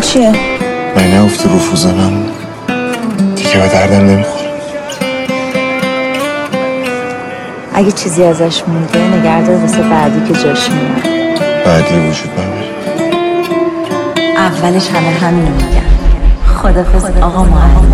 چیه؟ من نگفتی رفوزانم دیگه به دردم نمیخوره. اگه چیزی ازش مونده نگهدار واسه بعدی که جاش میاد. بعدی وجود نداره. اولش همینو میگن. خدافظ آقا معلم.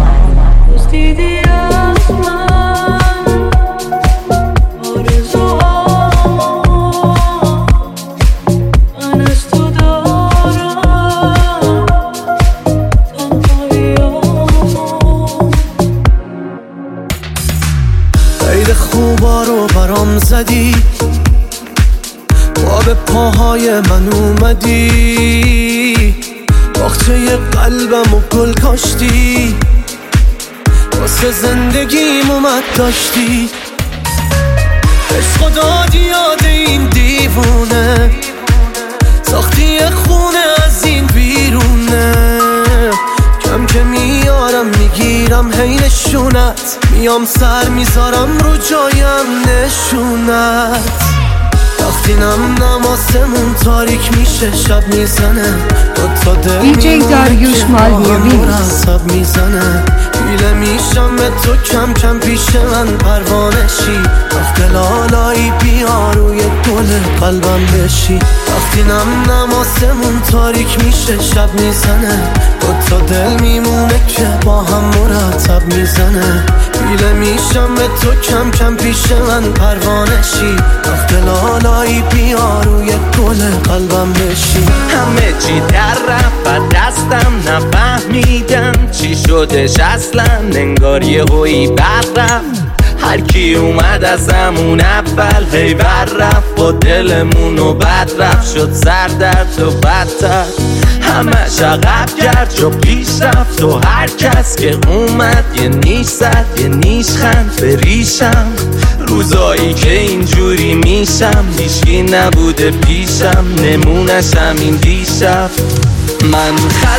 عید خوبا رو برام زدی، با به پاهای من اومدی، باغچه قلبم و گل کاشتی، واسه زندگیم اومد داشتی. عشق دادی یاد این دیوونه، ساختی خونه از این بیرونه. کم که میارم میگیرم هی نشونت، میام سر میذارم رو جایم نشونت. وقتی نماسمون تاریک میشه شب میزنه، دوتا دل میمونه که با هم مرتب میزنه. پیله میشم به تو کم کم پیش من پروانشی، وقت لالایی بیا روی گل قلبم بشی. وقتی نماسمون تاریک میشه شب میزنه، دوتا دل میمونه که با هم مرتب میزنه. پیله میشم به تو کم کم پیش من پروانشی، وقت لالایی بیا روی گل قلبم بشی. همه چی در رفت و دستم نفهمیدم چی شدش اصلا، انگار یه هویی بر رفت. هر کی اومد از همون اول هی بر رفت، با دلمونو بد رفت شد سردرد و بدتر. همش عقب کرد جو پیش رفت و هر کس که اومد یه نیش زد یه نیش خند به ریشم. روزایی که اینجوری میشم هیچکی نبوده پیشم، نمونش همین دیشب. من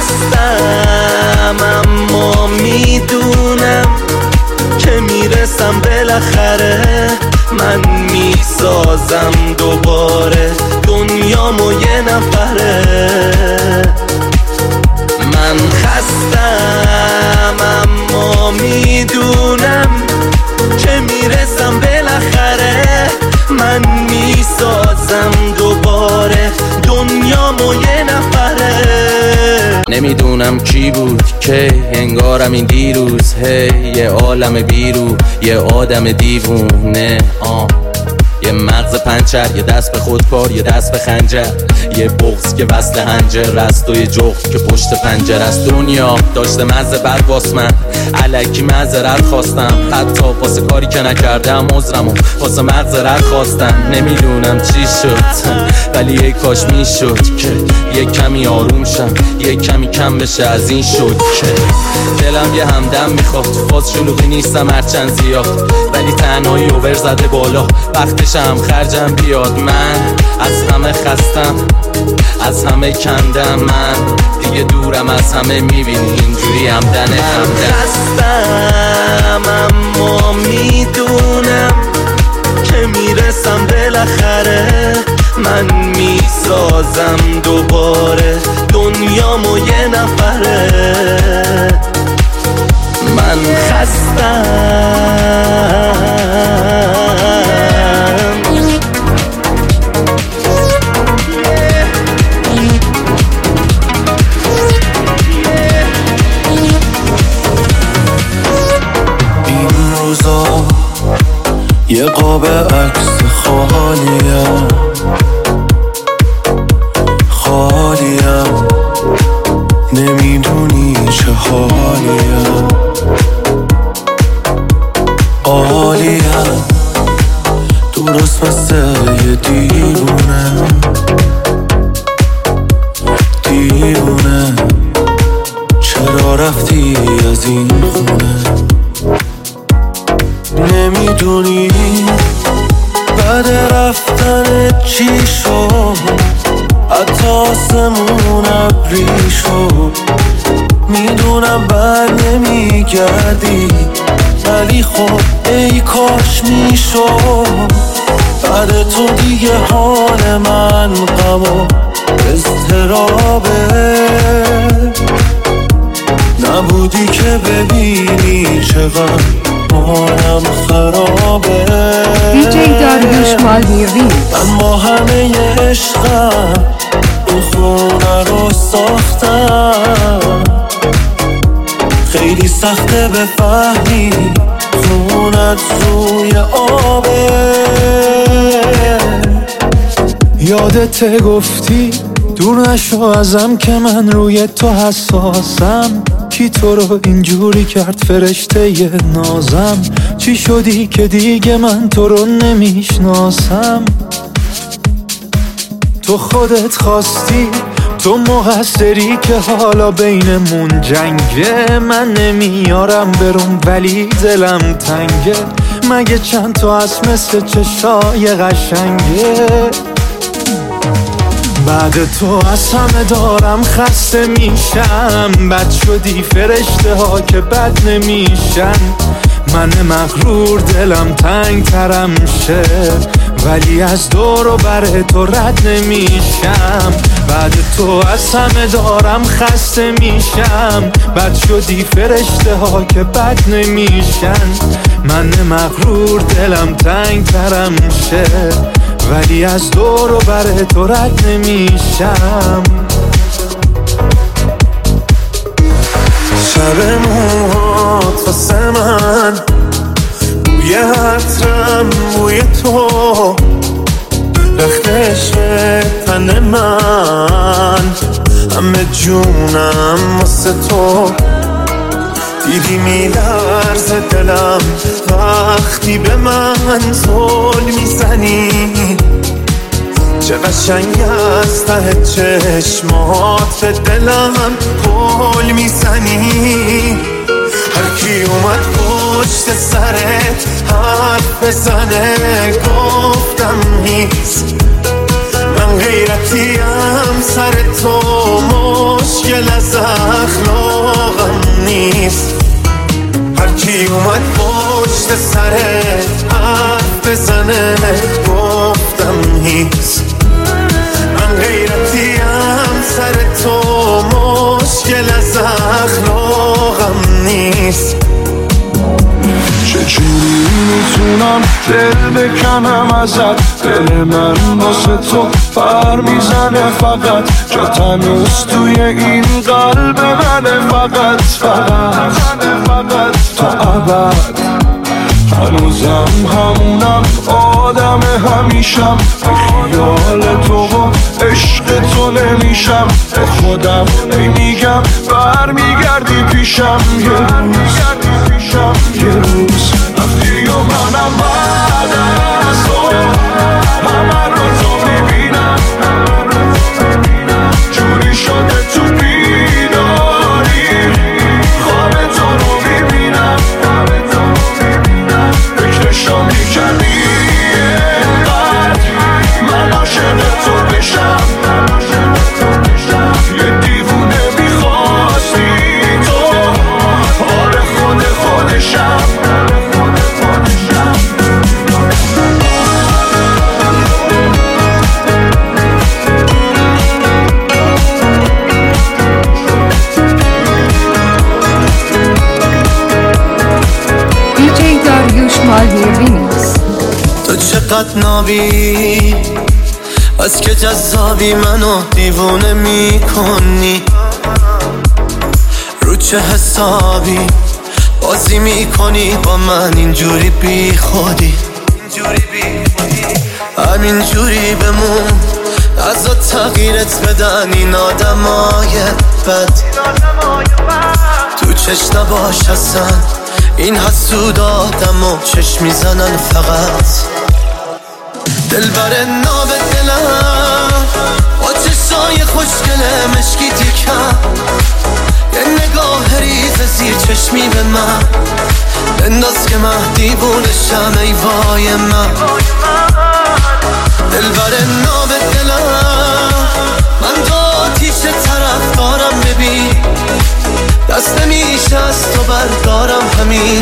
خستم اما میدونم که میرسم بالاخره، من میسازم دوباره دنیامو یه نفره. من خستم اما میدونم که میرسم بالاخره، من میسازم دوباره دنیامو یه نفره. نمیدونم کی بود که انگارم این دیروز، یه عالم بیرو یه آدم دیوونه. یه مغز پنچر، یه دست به خودکار، یه دست به خنجر، یه بغض که وصل هنجر است و یه جغد که پشت پنجر است. دنیا داشته مزه بر باس، من الکی معذرت خواستم، حتی واسه کاری که نکردم عذرمو واسه مغزرت خواستم. نمیدونم چی شد ولی یک کاش میشد که یه کمی آروم شم، یه کمی کم بشه از این شد که دلم یه همدم میخواد. فاز شلوغی نیستم هرچند زیاد، ولی تنهایی اوور زده بالا، وقتشم خرجم بیاد. من از همه خستم، از همه کندم، من دیگه دورم از همه، میبینی اینجوری همدن همدن. خستم اما میدونم که میرسم بالاخره، من میسازم دوباره دنیامو یه نفره. من خستم یه قاب عکس خالیم نمیدونی چه حالیم، عالیم درست مثل یه دیوونه. چرا رفتی از این خونه؟ نمیدونی بعد رفتن چی شد، حتی آسمون ابری شد. میدونم بر نمیگردی ولی خب ای کاش میشد. بعد تو دیگه حال من غم و اضطرابه، نبودی که ببینی چقدر حالم خرابه. دیجی داریوش مالدیوی. من با همه عشقم این خونه رو ساختم، خیلی سخته بفهمی خونت روی آبه. یادت گفتی دور نشو ازم که من روی تو حساسم، کی تو رو اینجوری کرد فرشته ی نازم؟ چی شدی که دیگه من تو رو نمیشناسم؟ تو خودت خواستی، تو مقصری که حالا بینمون جنگه. من نمیارم برون ولی دلم تنگه، مگه چند تا از مثل چشای قشنگه. بعد تو از همه دارم خسته میشم، بد شدی فرشته ها که بد نمیشن. من مغرور دلم تنگ ترم شه، ولی از دور و بر تو رد نمیشم. بعد تو از همه دارم خسته میشم، بد شدی فرشته ها که بد نمیشن. من مغرور دلم تنگ ترم شه، ولی از دور و بر تو رد نمیشم. شب موهات واسه من بوی عطرم، بوی تو رختش تن من، همه جونم واسه تو. دیدی میلرزه دلم وقتی به من زل میزنی، چه قشنگ از ته چشمات به دلم پل میزنی. هر کی اومد پشت سرت حرف بزنه گفتم نیست، من غیرتیم سر تو مشکل از اخلاقم نیست. هر کی اومد پشت سرت حرف بزنه گفتم نیست، من غیرتیم سر تو مشکل از اخلاقم نیست. چجوری میتونم دل بکنم ازت؟ دل من واسه تو پر میزنه فقط، جا تنوز توی این قلب منه فقط تا ابد. هنوزم همونم آدم همیشم، خیال تو و عشق تو نمیشم. به خودم میگم برمیگردی پیشم یه روز رفتی و منم بعد از تو همه رو تو میبینم، جوری شده تو بیداری خواب تو رو میبینم. فکرشو میکنی اینقدر من عاشق تو بشم، یه دیوونه میخواستی تو حال خودشم. دیجی داریوش مالدیوی. تو چقدر نابی، از که جذابی منو دیوونه میکنی. رو چه حسابی بازی میکنی با من اینجوری بی خودی؟ همینجوری بمون، ازا تغییرت بدن این آدمای بد. تو چشم نباش اصلا، این حسود آدم و چشم میزنن فقط. دل بر ناب دلم با چشای خوشگل مشکی تیکم، یه نگاه ریز زیر چشمی به من بنداز که من دیوونشم. ای وای من دل بر ناب دلم، من تو آتیش طرف دارم ببین، دست نمیشه از تو بردارم همین.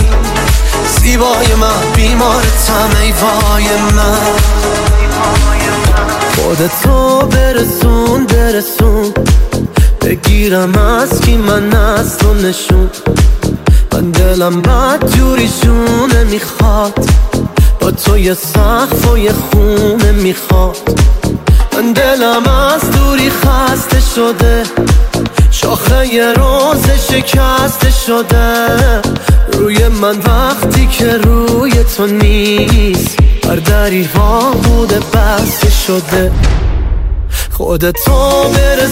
زیبای من بیمارتم ای وای من. خودتو برسون بگیرم از کی من از تو نشون. من دلم بد جوریشونه میخواد، با تو یه سقف و یه خونه میخواد. من دلم از دوری خسته شده، شاخه یه روز شکسته شده روی من وقتی که روی تو نیست. بر دری ها بوده بسته شده. خودتو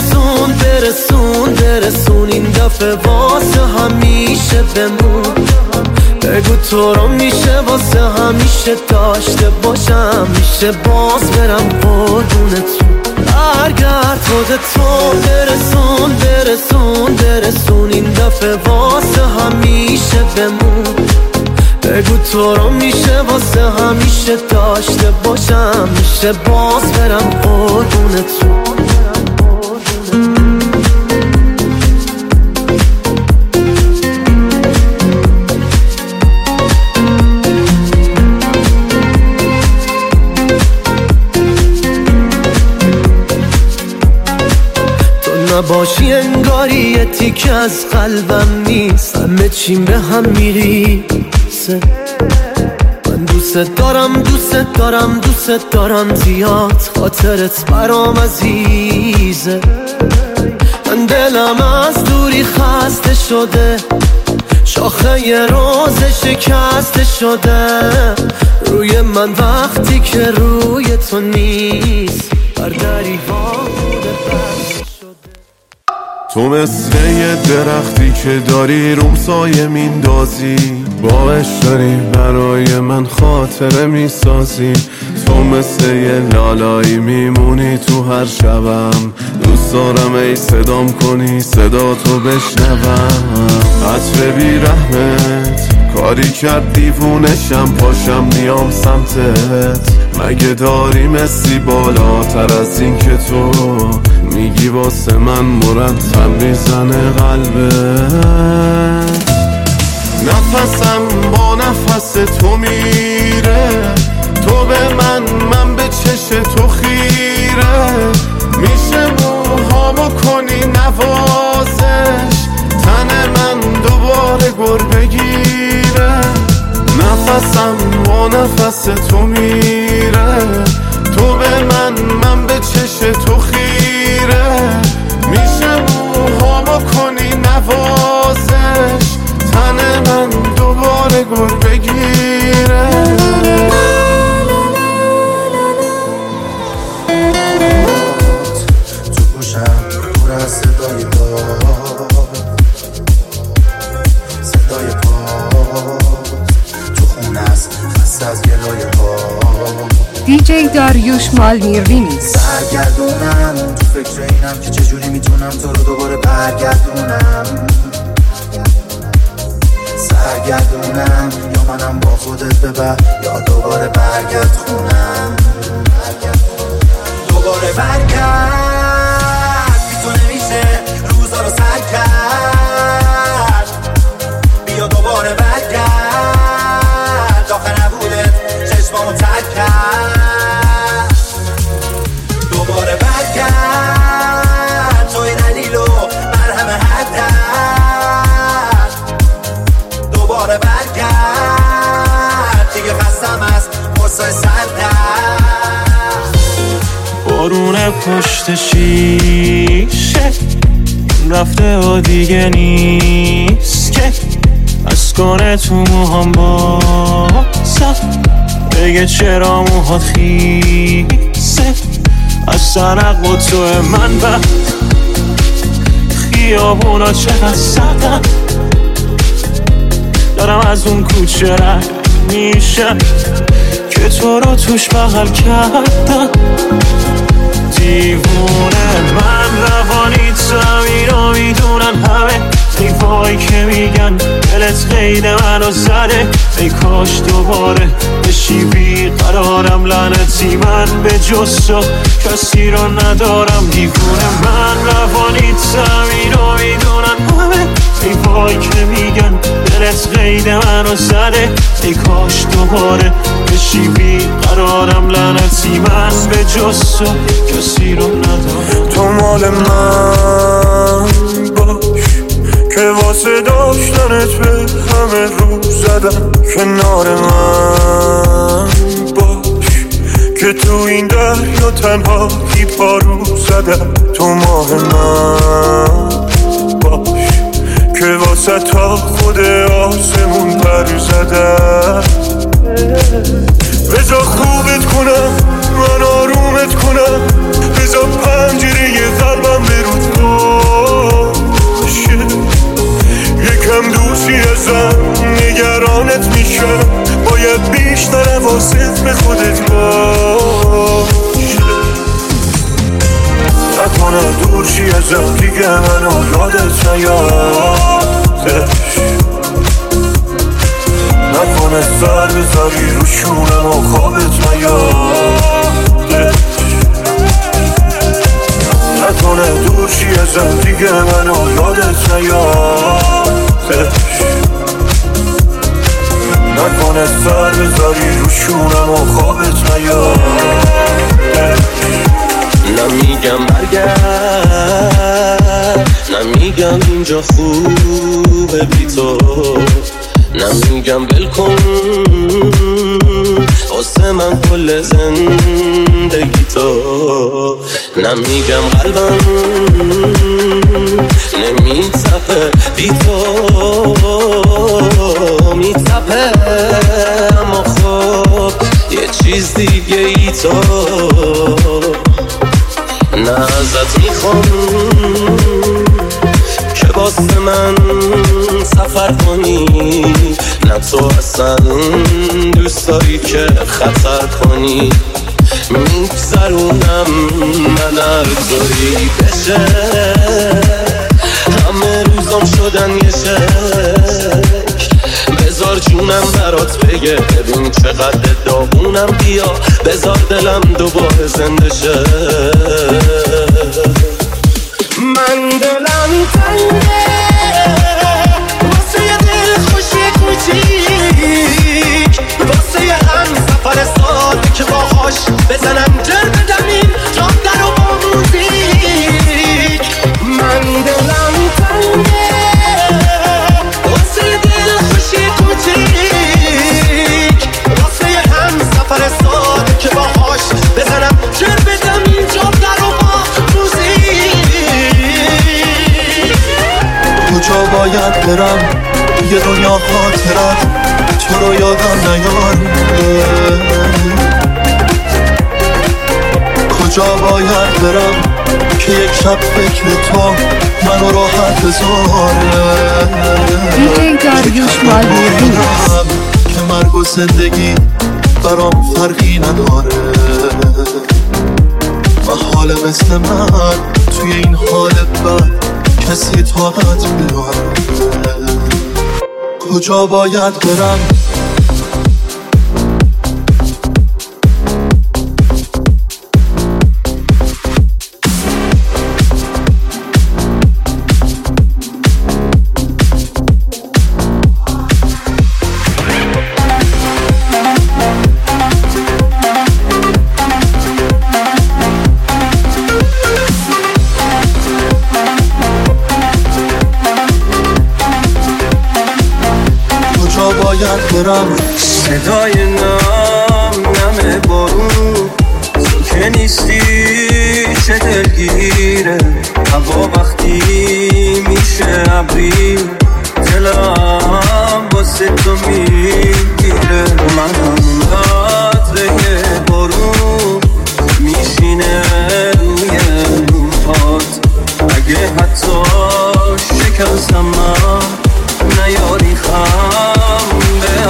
برسون این دفعه واسه همیشه بمون. بگو تو رو میشه واسه همیشه داشته باشم، میشه باز برم قربونتون. برگرد خودتو برسون این دفعه واسه همیشه بمون. بگو تو رو میشه واسه همیشه داشته باشم، میشه باز برم قربونتون. نباشی انگاری یه تیکه از قلبم نیست، همه چیم به هم میریسه. من دوست دارم زیاد، خاطرت برام عزیزه. من دلم از دوری خسته شده، شاخه یه روز شکسته شده روی من وقتی که روی تو نیست. بر دری ها بوده بسته شده. تو مثل یه درختی که داری روم سایه میندازی، باعث داری برای من خاطره میسازی. تو مثل یه لالایی میمونی تو هر شبم، دوست دارم ای صدام کنی صدا تو بشنوم. عطر بی رحمت کاری کرد دیوونشم، پاشم نیام سمتت. مگه داری مسی بالاتر از این که تو میگی واسه من مرتب میزنه قلبت. نفسم با نفس تو میره، تو به من به چش تو خیره. میشه موهامو کنی نوازش، تن من دوباره گر بگیره. نفسم با نفس تو میره، تو به من به چش تو خیره. میشه موهامو کنی نوازش، تن من دوباره گر بگیره. تو گوشم پر از صدای پاس، تو خونه است خسته از گلای پاس. دیجی داریوش مالمیروی برگردونم تو فکر اینم که چجوری میتونم تو رو دوباره برگردونم. سرگردونم یا منم با خودت ببر، یا دوباره برگرد خونم. دوباره برگرد، بی تو نمیشه روزا رو سر کرد. بیا دوباره برگرد، آخه نبودت چشمامو ترک کرد. دوباره برگرد، توی دلیل و مرهم هر درد. دوباره برگرد، دیگه خستم از قصه سردرد. بارون پشت شیشه رفته و دیگه نیست که از کنه تو موهام بازم بگه چرا موهات خیسه. از سرق و تو من بعد خیابونا چقدر سردم، دارم از اون کوچه رد میشم که تو رو توش بغل کردم. دیوونه من روانی زمین رو میدونن همه، ای وای که میگن دلت قید منو زده. ای کاش دوباره بشی بیقرارم، لعنتی من به جز تو کسی رو ندارم. دیوونه من روانی زمین رو میدونن همه، ای وای که میگن دلت قید منو زده. ای کاش دوباره بشی بیقرارم، لعنتی من به جز تو کسی رو ندارم. تو مال من باش که واسه داشتنت به همه رو زدم. کنار من باش که تو این دریا تنها پارو زدم. تو ماه من باش که واسه تا خود آسمون پر زدم. بذار خوبت کنم من آرومت کنم، بذار پنجره قلبم برود باشه. یکم دوستی ازم نگرانت میشم، باید بیشتر حواست به خودت باشه. نکنه دورشی ازم دیگه منو یادت نیادش، نکنه سر بذاری رو شونم و خوابت نیادش، نکنه دورشی ازم دیگه منو یادت نیادش، نکنه سر بذاری رو شونم و خوابت نیادش. نمیگم برگرد، نمیگم اینجا خوبه بی تو، نمیگم بلکن واسه من کل زندگی تو، نمیگم قلبم نمیتپه بی تو میتپه، اما خب یه چیز دیگه ای تو نه ازت میخوام که واسه من سفر کنی، نه تو اصلا دوست داری که خطر کنی. میگذرونم من هر طوری بشه، همه روزام شدن یه شک، بذار جونم برات بگه ببین چقدر داغونم، بیا بذار دلم دوباره زنده شه. من دلم تنگه واسه یه دل خوشی کوچیک، واسه یه هم سفر ساده که باهاش بزنم جر بدم این جاده رو با موزیک. من دلم تنگه واسه یه دل خوشی کوچیک، واسه یه هم سفر ساده که باهاش بزنم جر بدم این جاده رو با کجا باید برم یه دنیا خاطرت تو رو یادم نیاره، کجا باید برم که یک شب فکر تو منو راحت بذاره. DJ داریوش مالمیرینی که مرگ و زندگی برام فرقی نداره و حال مثل من توی این حال بد کسی طاقت بیاره. کجا باید برم برم. صدای نم نم بارون تو که نیستی چه دلگیره، هوا وقتی میشه ابری دلم واسه تو میگیره. من همون قطره بارون میشینه روی روحات، اگه حتی شکستم من نیاری خم به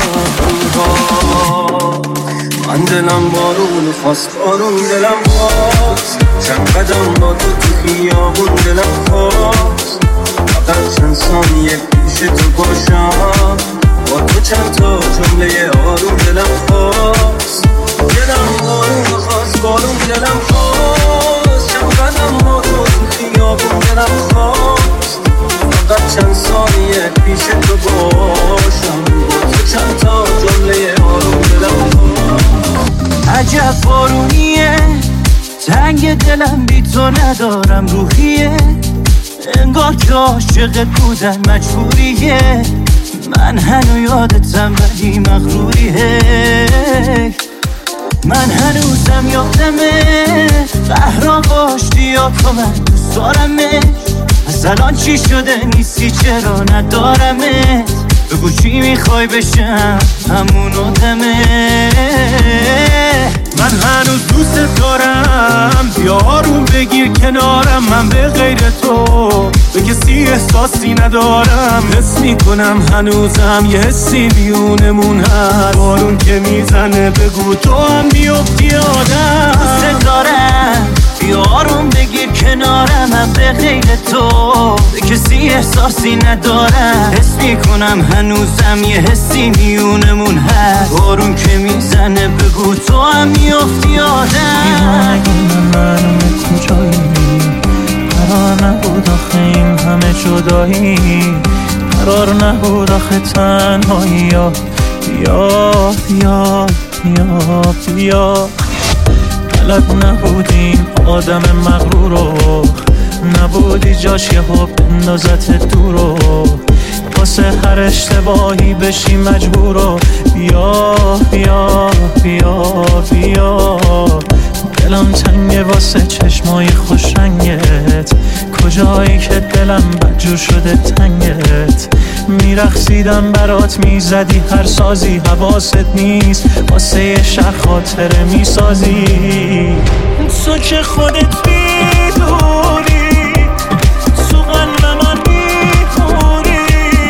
من دلم بارون خواست، بارون دلم خواست، چند قدم با تو خیابون دلم خواست، فقط چند ثانیه پیش تو باشم، با تو چند تا جمله آروم دلم خواست. دلم بارون خواست، بارون دلم خواست، چند قدم با تو خیابون دلم خواست، فقط چند ثانیه پیش تو باشم. دلم بی تو ندارم روحیه، انگار که عاشقت بودن مجبوریه. من هنو یادتم ولی مغروریه. من هنوزم یادمه قهران باشتی یا تو، من دوست دارمه. از الان چی شده نیستی چرا ندارمه؟ بگو چی میخوای بشم همون آدمه. من هنوز دوست دارم، بیا آروم بگیر کنارم. من به غیر تو به کسی احساسی ندارم. حس میکنم هنوزم یه حسی بیونمون هست. بارون که میزنه بگو تو هم میافتی آدم. دوست دارم، بیا آروم بگیر کنارم. من به غیر تو به کسی احساسی ندارم. حس میکنم هنوزم یه حسی میونمون هست. بارون که میزنه بگو تو هم میافتی آدم. من کجایی؟ قرار نبود آخه این همه جدایی، قرار نبود آخه تنهایی. بیا بیا بیا بیا. بلد نبودیم آدم مغرورو، نبودی جاش یه حب اندازت دورو. واسه هر اشتباهی بشی مجبورو. بیا بیا بیا بیا. دلم تنگه واسه چشمای خوش رنگت، کجایی که دلم بدجور شده تنگت. میرقصیدم برات میزدی هر سازی، حواست نیست واسه یه شهر خاطره میسازی. تو که خودت میدونی تو قلب من میخوری.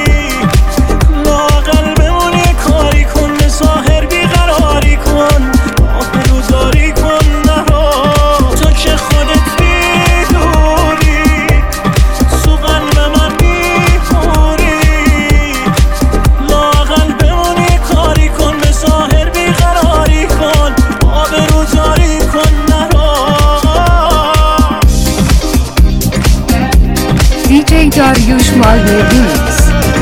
لااقل بمون یه کاری کن، به ظاهر بیقراری کن، آبروزاری کن نرو. تو که خودت میدونی تو قلب من میخوری. لااقل بمون یه کاری کن، به ظاهر بیقراری کن، آبروزاری کن نرو. DJ داریوش مالی ریمیکس.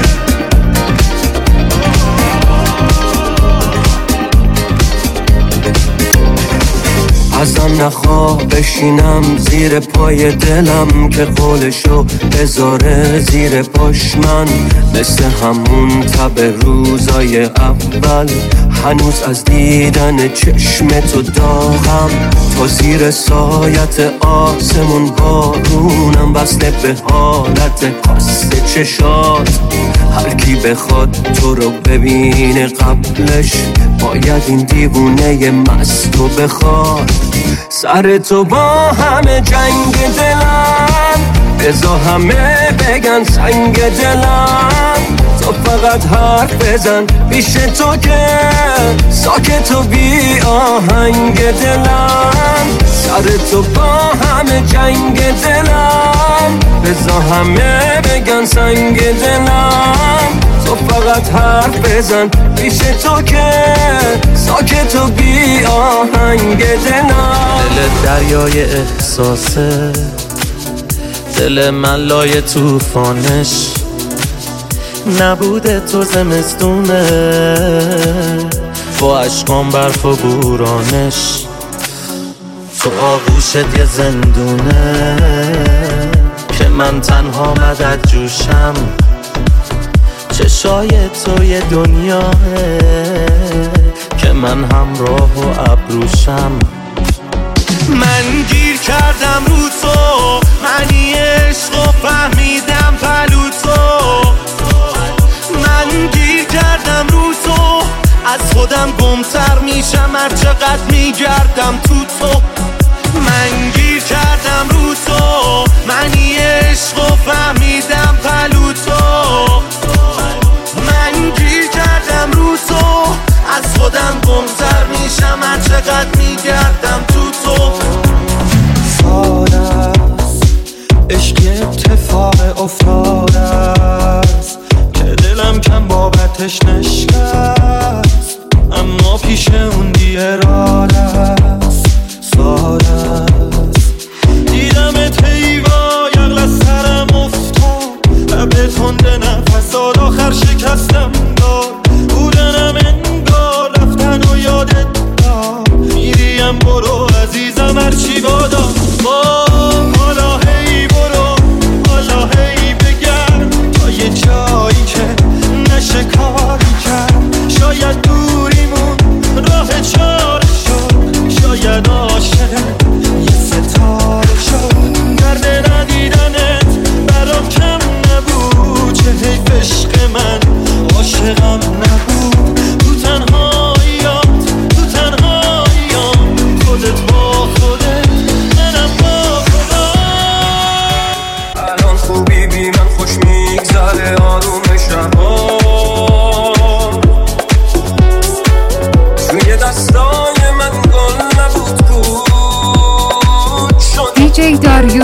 ازم نخواه بشینم زیر پای دلم، که قولشو بذاره زیر پاش. من مثل همون تب روزای اول، هنوز از دیدن چشم تو داغم. تو زیر سایت آسمون بارونم، وصله به حالت خاص چشات. هر کی بخواد تو رو ببینه قبلش باید این دیوونه مست رو بخواد. سر تو با همه جنگ دلم، بذار همه بگن سنگ دلم. تو فقط حرف بزن پیش تو که ساکت و بی آهنگ دلم. سر تو با همه جنگ دلم، بذار همه بگن سنگ دلم. تو فقط حرف بزن پیش تو که ساکت و بی آهنگ دلم. دل دریای احساسه، دل من لای توفانش. نبوده تو زمستونه با عشقان برف و بورانش. تو آغوشت یه زندونه که من تنها مدد جوشم. چشای تو یه دنیاه که من همراه و ابروشم. من گیر کردم رو تو، منی عشق و فهمیدم پلو تو. من گیر کردم رو تو، از خودم گمتر میشم هر چقدر میگردم تو تو. من گیر کردم رو تو، منی عشق و فهمیدم پلو تو. من گیر کردم رو تو، از خودم گمتر میشم هر چقدر میگردم تو تو. ساده است عشقی اتفاق افتاده است، که دلم کم بابتش نشکست. اما پیش اون بی اراده است. ساده است دیدمت حیوا یقل از سرم افتاد. لب تنده نفسات آخر شکستم داد. بودنم انگار رفتن و یادت داد. میریم برو عزیزم هرچی بادا.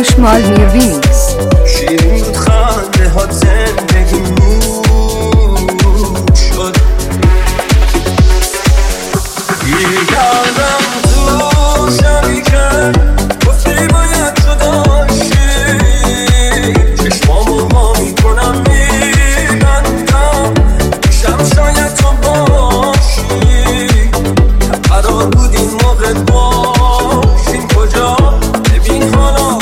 داریوش مالمیر ریمیکس. شیرین بود خنده ها زندگی مود شد گیر کردم تو شبی که گفتی باید تو داشتی چشمامو وا میکنم میبندم پیشم شاید تو باشی قرار بود این موقع باشیم کجا ببین حالا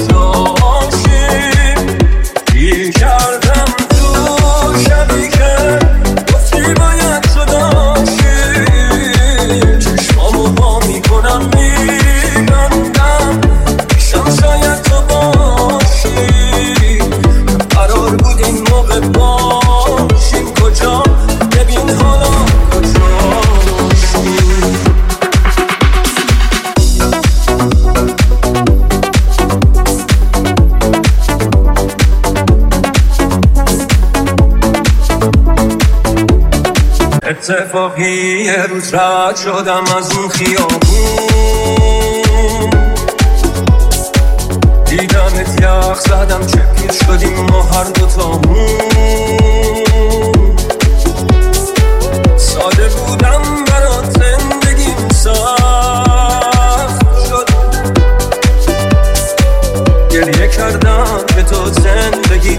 کجاشیم گیر کردم تو شبی که گفتی باید تو داشتی چشمامو وا میکنم میبندم پیشم شاید تو باشی قرار بود این موقع باشیم کجا ببین حالا کجاشیم اتفاقی یه روز رد شدم از اون خیابون دیدمت یخ زدم چه پیر شدیم ما هر دوتامون ساده بودم برات زندگیم سخت شد گریه کردم که تو زندگی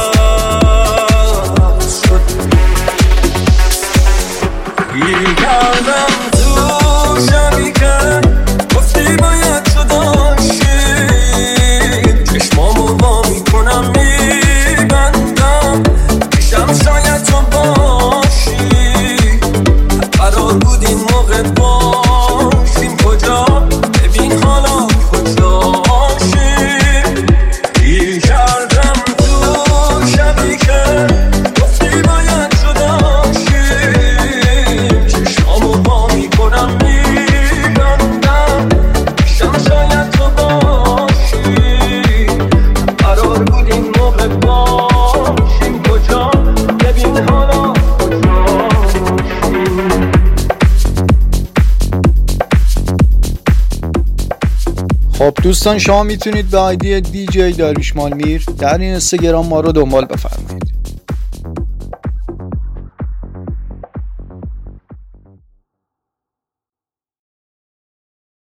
تلخ شد گیر کردم تو شبی که گفتی باید تو داشتی چشمامو وا میکنم میبندم پیشم شاید تو باشی قرار بود این موقع باشیم کجا ببین حالا کجاشیم گیر کردم تو شبی که گفتی باید تو داشتی چشمامو وا میکنم میبندم پیشم شاید تو باشی قرار بود این موقع باشیم کجا ببین حالا کجاشیم خب دوستان شما میتونید به آیدی DJ داریوش مالمیر در این اینستاگرام ما رو دنبال بفرمایید.